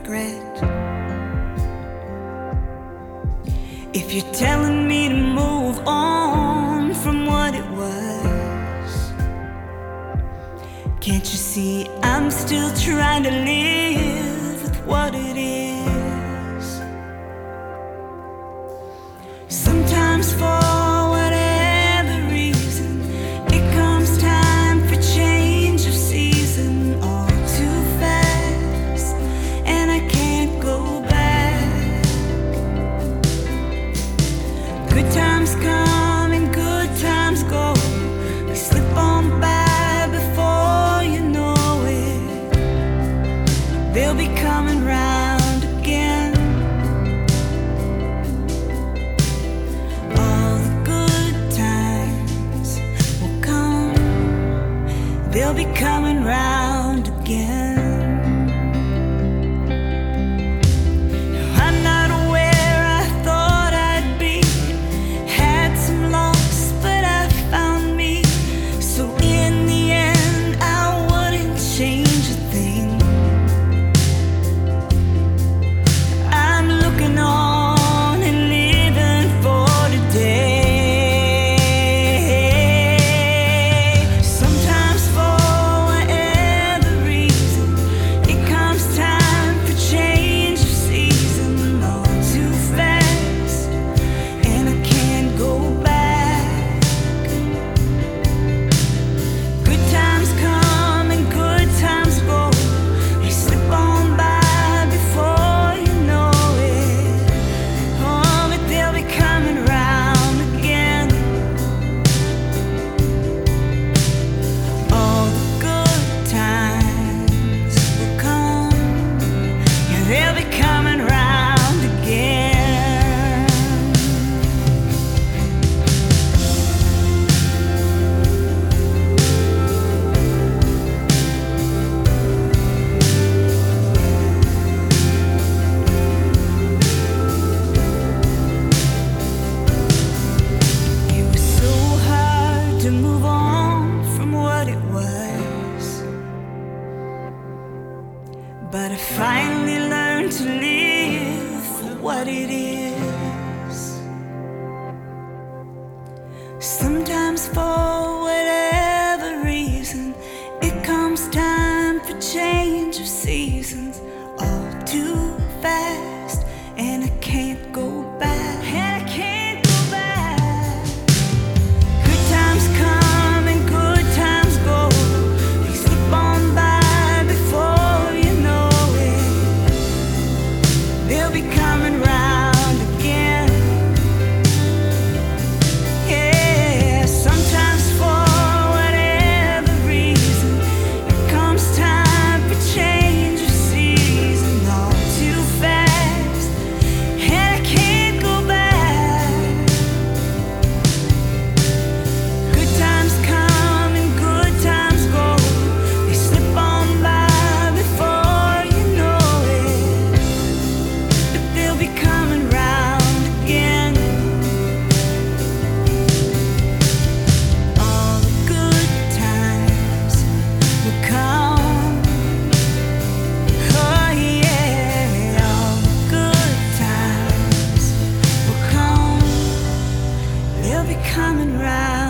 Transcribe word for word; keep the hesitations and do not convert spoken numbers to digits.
regret. If you're telling me to move on from what it was, can't you see I'm still trying to live with what it is? Sometimes for whatever reason, it comes time for change of season all too fast, and I can't go back. Good times come and good times go, they slip on by before you know it. They'll be coming round again. All the good times will come, they'll be coming round again. I'm not where I thought I'd be, had some loss, but I found me. So in the end, I wouldn't change a thing. I'm looking on and living for today. Sometimes for whatever reason, it comes time for change of season all too fast, and I can't go back. Good times come and good times go, they slip on by before you know it. Oh, but they'll be coming round again. All the good times will come, yeah, they'll be coming round again. It was so hard to move on from what it was, but I finally learned to live for what it is. Sometimes for whatever reason, it comes time for change of seasons all too fast, and I can't go back. And I can't go back. Good times come and good times go, they slip on by before you know it. They'll be coming round again. Yeah, sometimes for whatever reason, it comes time for change of season all too fast, and I can't go back. Good times come and good times go, they slip on by before you know it, but they'll be coming round again. All the good times will come. Oh yeah, all the good times will come, they'll be coming round.